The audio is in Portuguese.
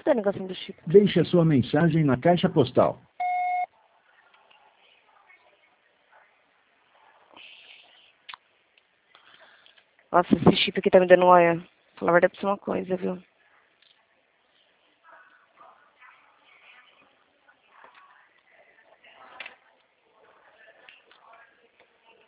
Cadê o negocinho do chip? Deixe a sua mensagem na caixa postal. Nossa, esse chip aqui tá me dando olha. Falar a verdade pra você uma coisa, viu?